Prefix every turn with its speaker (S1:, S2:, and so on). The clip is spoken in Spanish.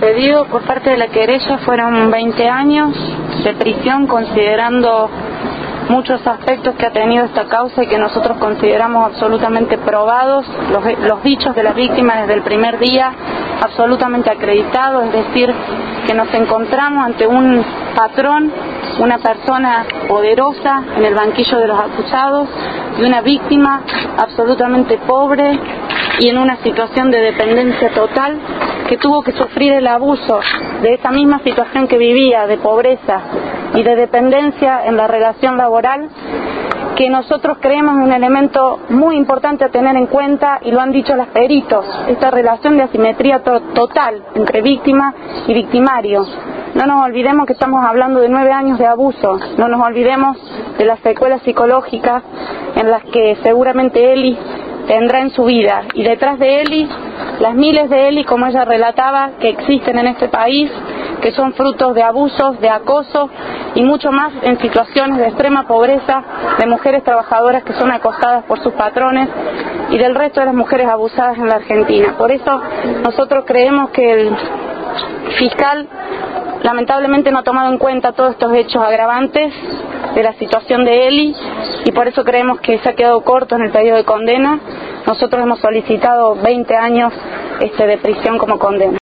S1: pedido por parte de la querella fueron 20 años de prisión, considerando muchos aspectos que ha tenido esta causa y que nosotros consideramos absolutamente probados, los dichos de las víctimas desde el primer día, absolutamente acreditados, es decir, que nos encontramos ante un patrón, una persona poderosa en el banquillo de los acusados y una víctima absolutamente pobre y en una situación de dependencia total, que tuvo que sufrir el abuso de esa misma situación que vivía, de pobreza y de dependencia en la relación laboral, que nosotros creemos un elemento muy importante a tener en cuenta, y lo han dicho los peritos, esta relación de asimetría total entre víctima y victimario. No nos olvidemos que estamos hablando de 9 años de abuso, no nos olvidemos de las secuelas psicológicas en las que seguramente Eli tendrá en su vida, y detrás de Eli, las miles de Eli, como ella relataba, que existen en este país, que son frutos de abusos, de acoso y mucho más en situaciones de extrema pobreza, de mujeres trabajadoras que son acosadas por sus patrones y del resto de las mujeres abusadas en la Argentina. Por eso nosotros creemos que el fiscal lamentablemente no ha tomado en cuenta todos estos hechos agravantes de la situación de Eli, y por eso creemos que se ha quedado corto en el pedido de condena. Nosotros hemos solicitado 20 años de prisión como condena.